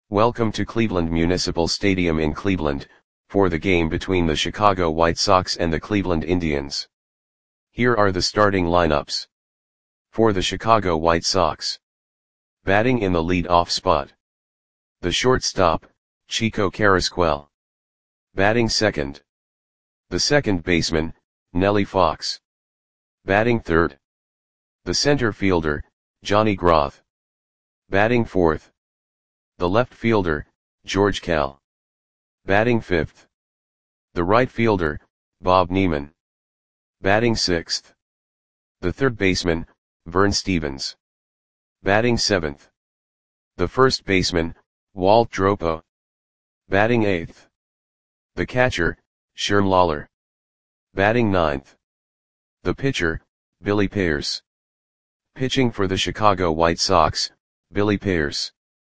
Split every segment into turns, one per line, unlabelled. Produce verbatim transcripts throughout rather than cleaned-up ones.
Welcome to Cleveland Municipal Stadium in Cleveland, for the game between the Chicago White Sox and the Cleveland Indians. Here are the starting lineups. For the Chicago White Sox. Batting in the lead-off spot. The shortstop, Chico Carrasquel. Batting second. The second baseman, Nellie Fox. Batting third. The center fielder, Johnny Groth. Batting fourth. The left fielder, George Kell. Batting fifth. The right fielder, Bob Neiman. Batting sixth. The third baseman, Vern Stephens. Batting seventh. The first baseman, Walt Dropo. Batting eighth. The catcher, Sherm Lawler. Batting ninth. The pitcher, Billy Pierce. Pitching for the Chicago White Sox, Billy Pierce.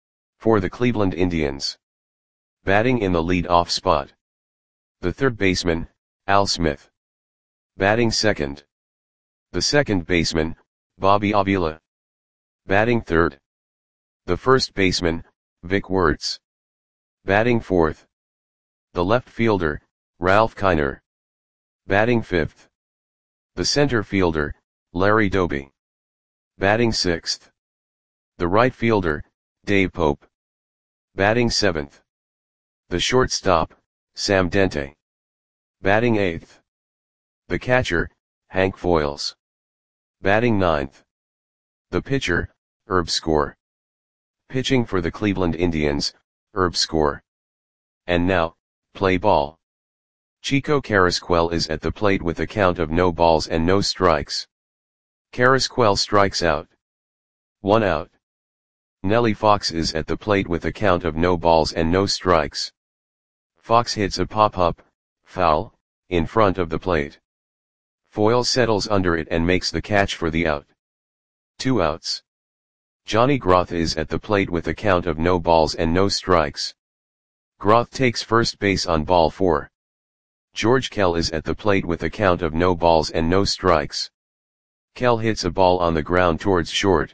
For the Cleveland Indians. Batting in the lead-off spot. The third baseman, Al Smith. Batting second. The second baseman, Bobby Avila. Batting third. The first baseman, Vic Wertz. Batting fourth. The left fielder, Ralph Kiner. Batting fifth. The center fielder, Larry Doby. Batting sixth. The right fielder, Dave Pope. Batting seventh. The shortstop, Sam Dente. Batting eighth. The catcher, Hank Foils. Batting ninth. The pitcher, Herb Score. Pitching for the Cleveland Indians, Herb Score. And now, play ball. Chico Carrasquel is at the plate with a count of no balls and no strikes. Carrasquel strikes out. One out. Nellie Fox is at the plate with a count of no balls and no strikes. Fox hits a pop-up, foul, in front of the plate. Foils settles under it and makes the catch for the out. Two outs. Johnny Groth is at the plate with a count of no balls and no strikes. Groth takes first base on ball four. George Kell is at the plate with a count of no balls and no strikes. Kell hits a ball on the ground towards short.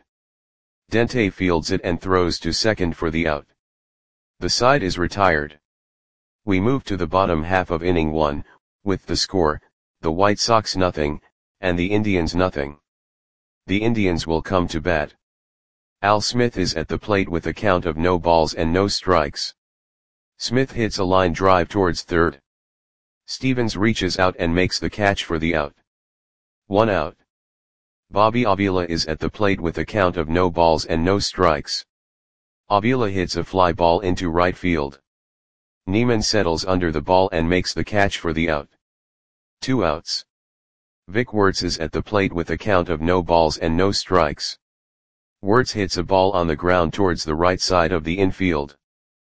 Dente fields it and throws to second for the out. The side is retired. We move to the bottom half of inning one, with the score, the White Sox nothing, and the Indians nothing. The Indians will come to bat. Al Smith is at the plate with a count of no balls and no strikes. Smith hits a line drive towards third. Stephens reaches out and makes the catch for the out. One out. Bobby Avila is at the plate with a count of no balls and no strikes. Avila hits a fly ball into right field. Neiman settles under the ball and makes the catch for the out. Two outs. Vic Wertz is at the plate with a count of no balls and no strikes. Wertz hits a ball on the ground towards the right side of the infield.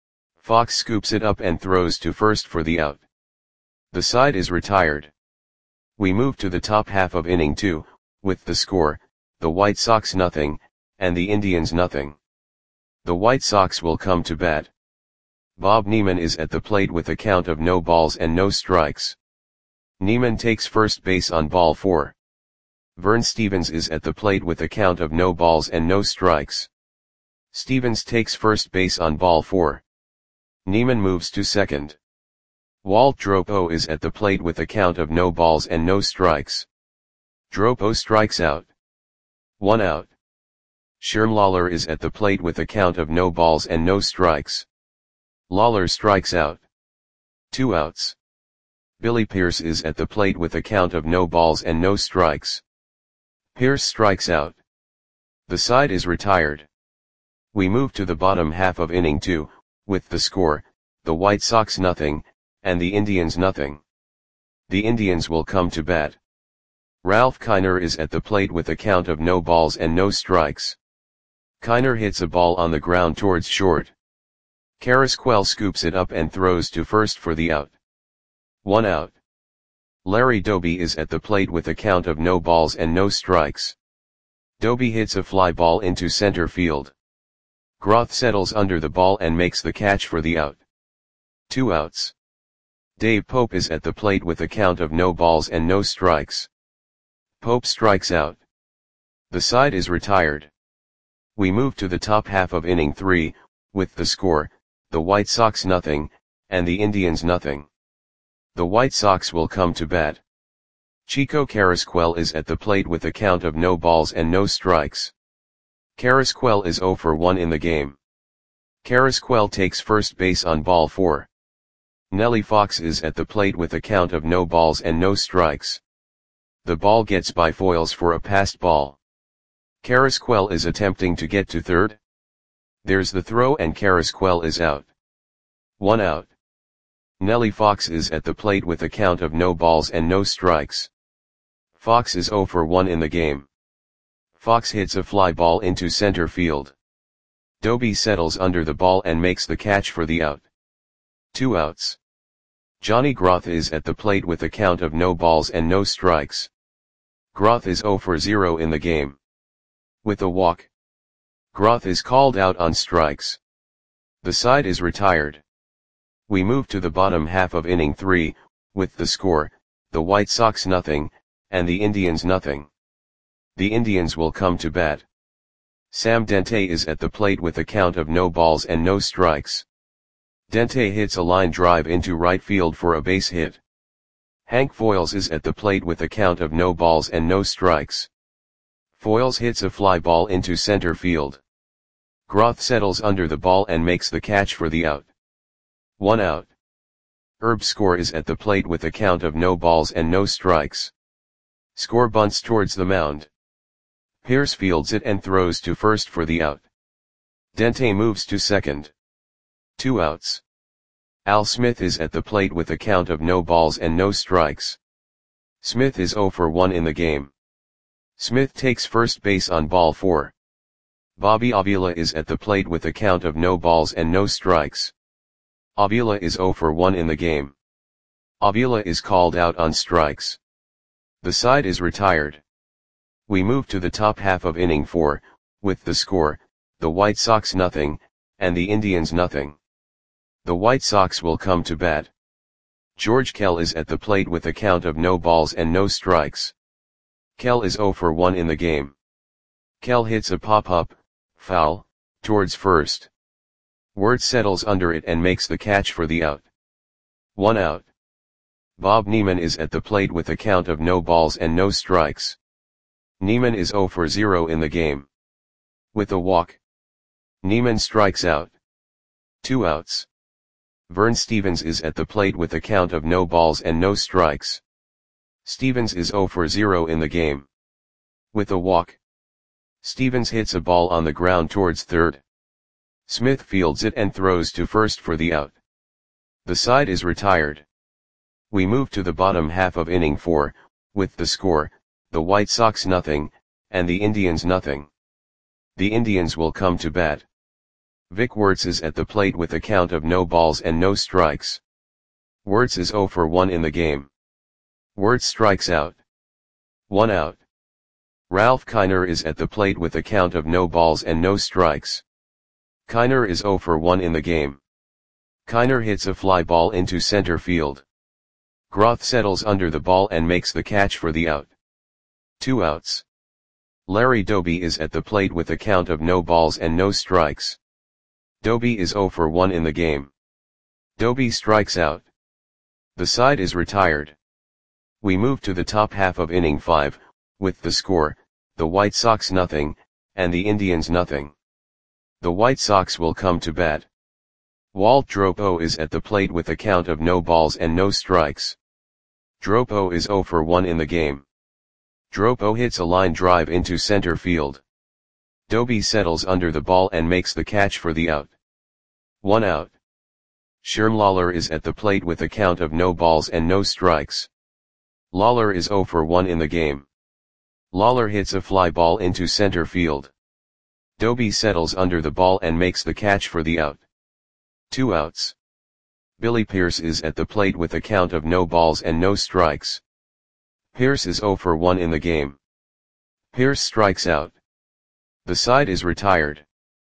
Fox scoops it up and throws to first for the out. The side is retired. We move to the top half of inning two, with the score, the White Sox nothing, and the Indians nothing. The White Sox will come to bat. Bob Neiman is at the plate with a count of no balls and no strikes. Neiman takes first base on ball four. Vern Stephens is at the plate with a count of no balls and no strikes. Stephens takes first base on ball four. Neiman moves to second. Walt Dropo is at the plate with a count of no balls and no strikes. Dropo strikes out. One out. Sherm Lawler is at the plate with a count of no balls and no strikes. Lawler strikes out. Two outs. Billy Pierce is at the plate with a count of no balls and no strikes. Pierce strikes out. The side is retired. We move to the bottom half of inning two, with the score, the White Sox nothing, and the Indians nothing. The Indians will come to bat. Ralph Kiner is at the plate with a count of no balls and no strikes. Kiner hits a ball on the ground towards short. Carrasquel scoops it up and throws to first for the out. One out. Larry Doby is at the plate with a count of no balls and no strikes. Doby hits a fly ball into center field. Groth settles under the ball and makes the catch for the out. Two outs. Dave Pope is at the plate with a count of no balls and no strikes. Pope strikes out. The side is retired. We move to the top half of inning three, with the score, the White Sox nothing, and the Indians nothing. The White Sox will come to bat. Chico Carrasquel is at the plate with a count of no balls and no strikes. Carrasquel is oh for one in the game. Carrasquel takes first base on ball four. Nelly Fox is at the plate with a count of no balls and no strikes. The ball gets by Foils for a passed ball. Carrasquel is attempting to get to third. There's the throw and Carrasquel is out. One out. Nelly Fox is at the plate with a count of no balls and no strikes. Fox is oh for one in the game. Fox hits a fly ball into center field. Doby settles under the ball and makes the catch for the out. Two outs. Johnny Groth is at the plate with a count of no balls and no strikes. Groth is oh for zero in the game. With a walk. Groth is called out on strikes. The side is retired. We move to the bottom half of inning three, with the score, the White Sox nothing, and the Indians nothing. The Indians will come to bat. Sam Dente is at the plate with a count of no balls and no strikes. Dente hits a line drive into right field for a base hit. Hank Foils is at the plate with a count of no balls and no strikes. Foils hits a fly ball into center field. Groth settles under the ball and makes the catch for the out. One out. Herb Score is at the plate with a count of no balls and no strikes. Score bunts towards the mound. Pierce fields it and throws to first for the out. Dente moves to second. Two outs. Al Smith is at the plate with a count of no balls and no strikes. Smith is oh for one in the game. Smith takes first base on ball four. Bobby Avila is at the plate with a count of no balls and no strikes. Avila is oh for one in the game. Avila is called out on strikes. The side is retired. We move to the top half of inning four, with the score, the White Sox nothing, and the Indians nothing. The White Sox will come to bat. George Kell is at the plate with a count of no balls and no strikes. Kell is oh for one in the game. Kell hits a pop-up, foul, towards first. Wirtz settles under it and makes the catch for the out. One out. Bob Neiman is at the plate with a count of no balls and no strikes. Neiman is oh for zero in the game. With a walk. Neiman strikes out. Two outs. Vern Stevens is at the plate with a count of no balls and no strikes. Stevens is oh for zero in the game. With a walk. Stevens hits a ball on the ground towards third. Smith fields it and throws to first for the out. The side is retired. We move to the bottom half of inning four, with the score, the White Sox nothing, and the Indians nothing. The Indians will come to bat. Vic Wertz is at the plate with a count of no balls and no strikes. Wertz is oh for one in the game. Wertz strikes out. One out. Ralph Kiner is at the plate with a count of no balls and no strikes. Kiner is oh for one in the game. Kiner hits a fly ball into center field. Groth settles under the ball and makes the catch for the out. Two outs. Larry Doby is at the plate with a count of no balls and no strikes. Doby is oh for one in the game. Doby strikes out. The side is retired. We move to the top half of inning five, with the score, the White Sox nothing, and the Indians nothing. The White Sox will come to bat. Walt Dropo is at the plate with a count of no balls and no strikes. Dropo is oh for one in the game. Dropo hits a line drive into center field. Doby settles under the ball and makes the catch for the out. One out. Sherm Lawler is at the plate with a count of no balls and no strikes. Lawler is oh for one in the game. Lawler hits a fly ball into center field. Doby settles under the ball and makes the catch for the out. Two outs. Billy Pierce is at the plate with a count of no balls and no strikes. Pierce is oh for one in the game. Pierce strikes out. The side is retired.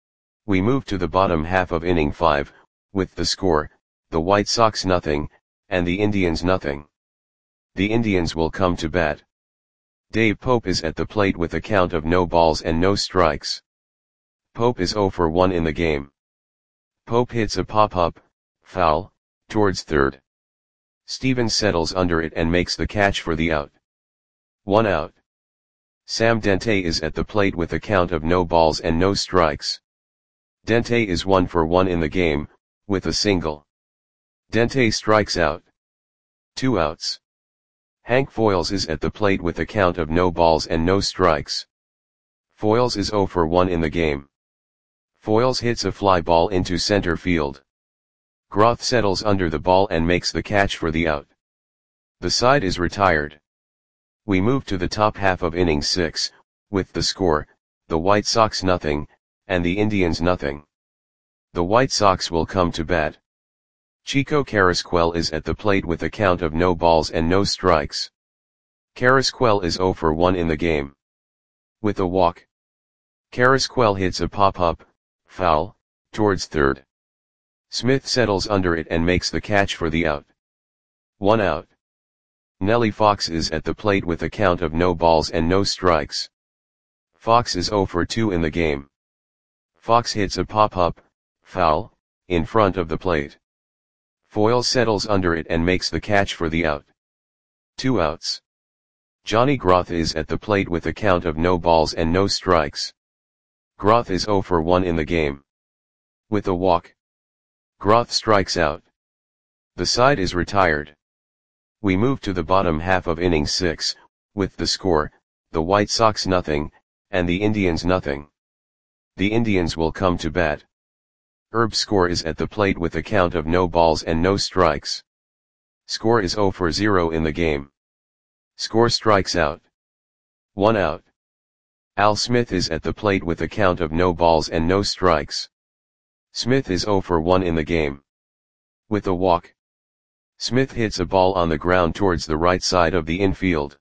We move to the bottom half of inning five, with the score, the White Sox nothing, and the Indians nothing. The Indians will come to bat. Dave Pope is at the plate with a count of no balls and no strikes. Pope is oh for one in the game. Pope hits a pop-up, foul, towards third. Stevens settles under it and makes the catch for the out. One out. Sam Dente is at the plate with a count of no balls and no strikes. Dente is one for one in the game, with a single. Dente strikes out. Two outs. Hank Foils is at the plate with a count of no balls and no strikes. Foils is zero for one in the game. Foils hits a fly ball into center field. Groth settles under the ball and makes the catch for the out. The side is retired. We move to the top half of inning six, with the score, the White Sox nothing, and the Indians nothing. The White Sox will come to bat. Chico Carrasquel is at the plate with a count of no balls and no strikes. Carrasquel is zero for one in the game. With a walk. Carrasquel hits a pop-up, foul, towards third. Smith settles under it and makes the catch for the out. One out. Nellie Fox is at the plate with a count of no balls and no strikes. Fox is zero for two in the game. Fox hits a pop-up, foul, in front of the plate. Foyle settles under it and makes the catch for the out. Two outs. Johnny Groth is at the plate with a count of no balls and no strikes. Groth is zero for one in the game. With a walk. Groth strikes out. The side is retired. We move to the bottom half of inning six, with the score, the White Sox nothing, and the Indians nothing. The Indians will come to bat. Herb Score is at the plate with a count of no balls and no strikes. Score is zero for zero in the game. Score strikes out. One out. Al Smith is at the plate with a count of no balls and no strikes. Smith is zero for one in the game. With a walk. Smith hits a ball on the ground towards the right side of the infield.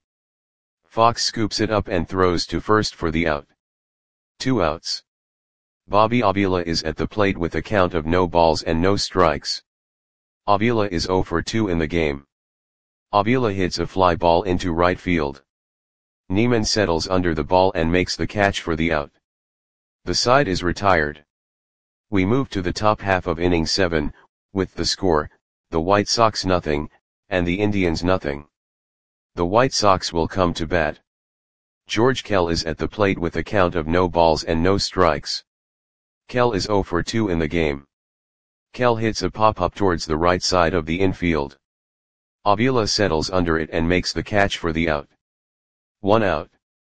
Fox scoops it up and throws to first for the out. Two outs. Bobby Avila is at the plate with a count of no balls and no strikes. Avila is zero for two in the game. Avila hits a fly ball into right field. Neiman settles under the ball and makes the catch for the out. The side is retired. We move to the top half of inning seven, with the score, the White Sox nothing, and the Indians nothing. The White Sox will come to bat. George Kell is at the plate with a count of no balls and no strikes. Kell is zero for two in the game. Kell hits a pop-up towards the right side of the infield. Avila settles under it and makes the catch for the out. One out.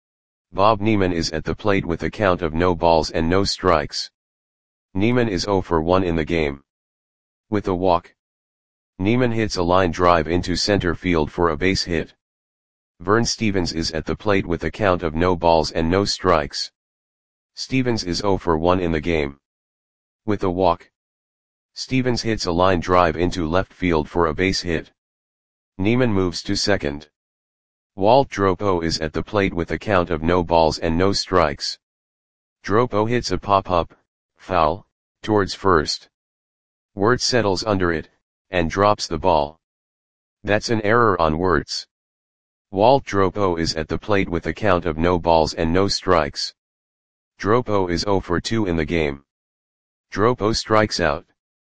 Bob Neiman is at the plate with a count of no balls and no strikes. Neiman is zero for one in the game. With a walk. Neiman hits a line drive into center field for a base hit. Vern Stevens is at the plate with a count of no balls and no strikes. Stevens is zero for one in the game. With a walk. Stevens hits a line drive into left field for a base hit. Neiman moves to second. Walt Dropo is at the plate with a count of no balls and no strikes. Dropo hits a pop-up, foul, towards first. Wirtz settles under it, and drops the ball. That's an error on Wirtz. Walt Dropo is at the plate with a count of no balls and no strikes. Dropo is zero for two in the game. Dropo strikes out.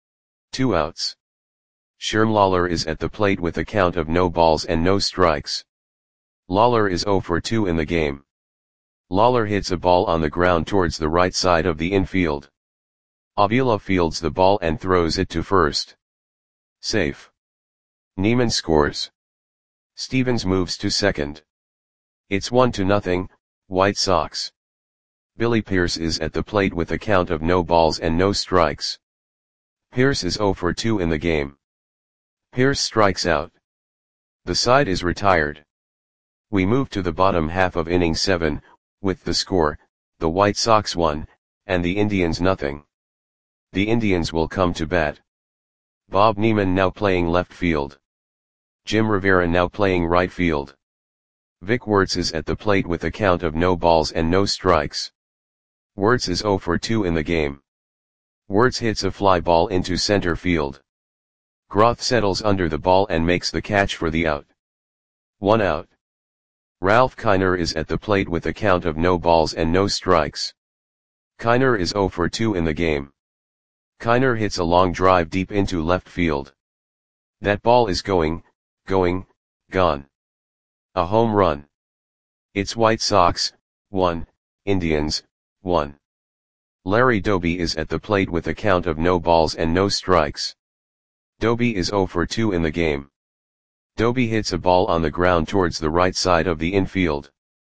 Two outs. Sherm Lawler is at the plate with a count of no balls and no strikes. Lawler is zero for two in the game. Lawler hits a ball on the ground towards the right side of the infield. Avila fields the ball and throws it to first. Safe. Neiman scores. Stevens moves to second. It's one to nothing, White Sox. Billy Pierce is at the plate with a count of no balls and no strikes. Pierce is zero for two in the game. Pierce strikes out. The side is retired. We move to the bottom half of inning seven, with the score, the White Sox one, and the Indians nothing. The Indians will come to bat. Bob Neiman now playing left field. Jim Rivera now playing right field. Vic Wirtz is at the plate with a count of no balls and no strikes. Wirtz is zero for two in the game. Wirtz hits a fly ball into center field. Groth settles under the ball and makes the catch for the out. One out. Ralph Kiner is at the plate with a count of no balls and no strikes. Kiner is zero for two in the game. Kiner hits a long drive deep into left field. That ball is going, going, gone. A home run. It's White Sox, one, Indians, one. Larry Doby is at the plate with a count of no balls and no strikes. Doby is zero for two in the game. Doby hits a ball on the ground towards the right side of the infield.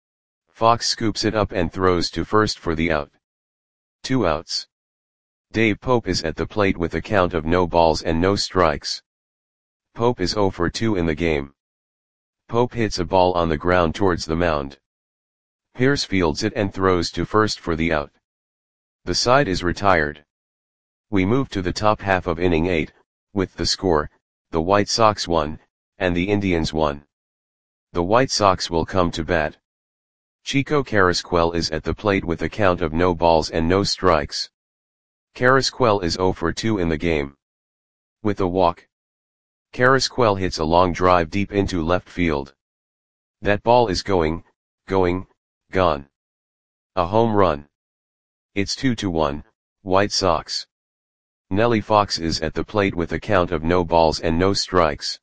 Fox scoops it up and throws to first for the out. Two outs. Dave Pope is at the plate with a count of no balls and no strikes. Pope is zero for two in the game. Pope hits a ball on the ground towards the mound. Pierce fields it and throws to first for the out. The side is retired. We move to the top half of inning eight, with the score, the White Sox won, and the Indians won. The White Sox will come to bat. Chico Carrasquel is at the plate with a count of no balls and no strikes. Carrasquel is zero for two in the game. With a walk. Carrasquel hits a long drive deep into left field. That ball is going, going, gone. A home run. It's two to one, White Sox. Nellie Fox is at the plate with a count of no balls and no strikes.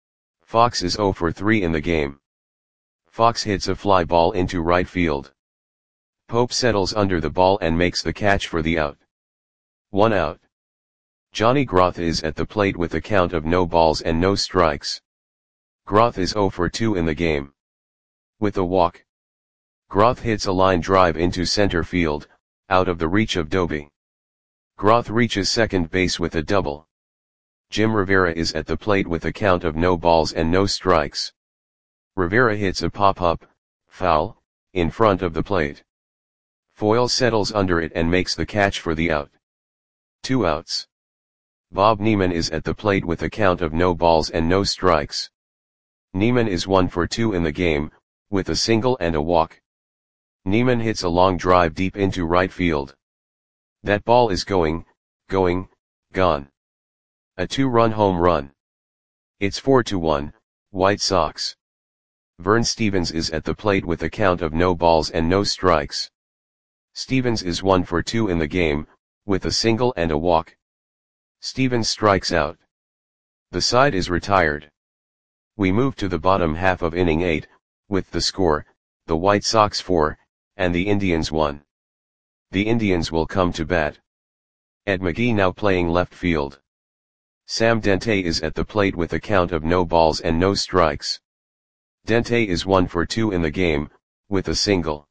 Fox is zero for three in the game. Fox hits a fly ball into right field. Pope settles under the ball and makes the catch for the out. One out. Johnny Groth is at the plate with a count of no balls and no strikes. Groth is zero for two in the game. With a walk. Groth hits a line drive into center field, out of the reach of Doby. Groth reaches second base with a double. Jim Rivera is at the plate with a count of no balls and no strikes. Rivera hits a pop-up, foul, in front of the plate. Foyle settles under it and makes the catch for the out. Two outs. Bob Neiman is at the plate with a count of no balls and no strikes. Neiman is one for two in the game, with a single and a walk. Neiman hits a long drive deep into right field. That ball is going, going, gone. A two-run home run. It's four to one, White Sox. Vern Stevens is at the plate with a count of no balls and no strikes. Stevens is one for two in the game, with a single and a walk. Stevens strikes out. The side is retired. We move to the bottom half of inning eight, with the score, the White Sox four, and the Indians one. The Indians will come to bat. Ed McGee now playing left field. Sam Dente is at the plate with a count of no balls and no strikes. Dente is one for two in the game, with a single.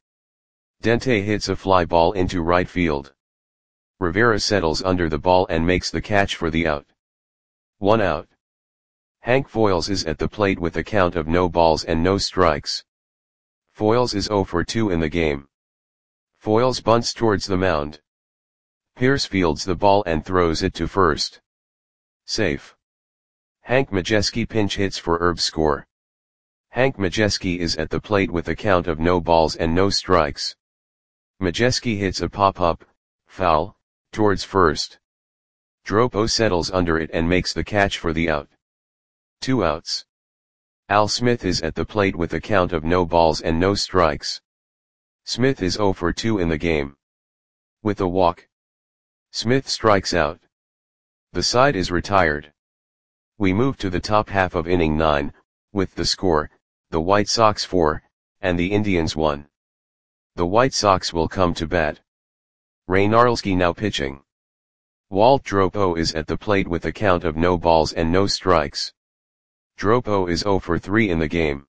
Dente hits a fly ball into right field. Rivera settles under the ball and makes the catch for the out. One out. Hank Foyles is at the plate with a count of no balls and no strikes. Foyles is zero for two in the game. Foyles bunts towards the mound. Pierce fields the ball and throws it to first. Safe. Hank Majeski pinch hits for Herb score. Hank Majeski is at the plate with a count of no balls and no strikes. Majeski hits a pop-up, foul, towards first. Dropo settles under it and makes the catch for the out. Two outs. Al Smith is at the plate with a count of no balls and no strikes. Smith is zero for two in the game. With a walk. Smith strikes out. The side is retired. We move to the top half of inning nine, with the score, the White Sox four, and the Indians one. The White Sox will come to bat. Ray Narlski now pitching. Walt Dropo is at the plate with a count of no balls and no strikes. Dropo is zero for three in the game.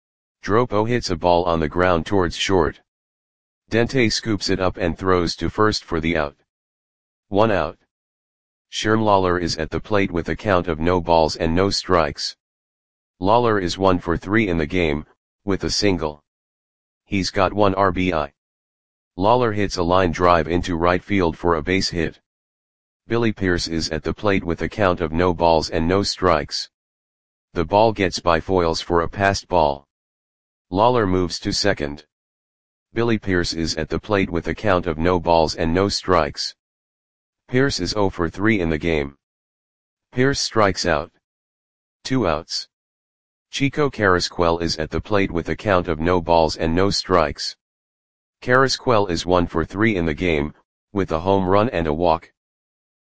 Dropo hits a ball on the ground towards short. Dente scoops it up and throws to first for the out. One out. Sherm Lawler is at the plate with a count of no balls and no strikes. Lawler is one for three in the game, with a single. He's got one R B I. Lawler hits a line drive into right field for a base hit. Billy Pierce is at the plate with a count of no balls and no strikes. The ball gets by Foyles for a passed ball. Lawler moves to second. Billy Pierce is at the plate with a count of no balls and no strikes. Pierce is zero for three in the game. Pierce strikes out. Two outs. Chico Carrasquel is at the plate with a count of no balls and no strikes. Carrasquel is one for three in the game, with a home run and a walk.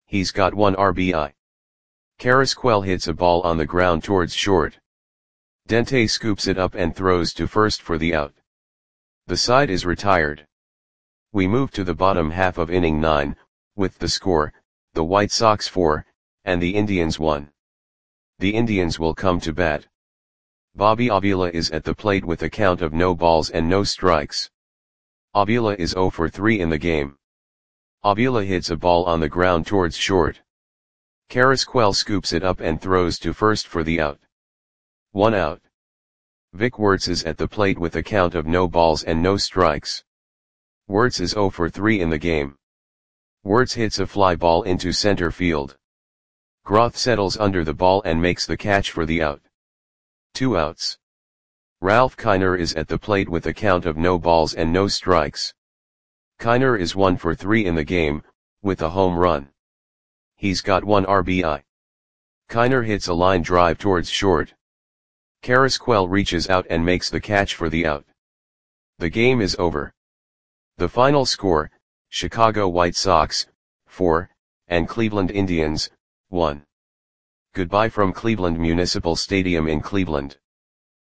He's got one R B I. Carrasquel hits a ball on the ground towards short. Dente scoops it up and throws to first for the out. The side is retired. We move to the bottom half of inning nine, with the score, the White Sox four, and the Indians one. The Indians will come to bat. Bobby Avila is at the plate with a count of no balls and no strikes. Avila is zero for three in the game. Avila hits a ball on the ground towards short. Carrasquel scoops it up and throws to first for the out. One out. Vic Wertz is at the plate with a count of no balls and no strikes. Wertz is zero for three in the game. Wertz hits a fly ball into center field. Groth settles under the ball and makes the catch for the out. Two outs. Ralph Kiner is at the plate with a count of no balls and no strikes. Kiner is one for three in the game, with a home run. He's got one R B I. Kiner hits a line drive towards short. Carrasquel reaches out and makes the catch for the out. The game is over. The final score, Chicago White Sox, four, and Cleveland Indians, one. Goodbye from Cleveland Municipal Stadium in Cleveland.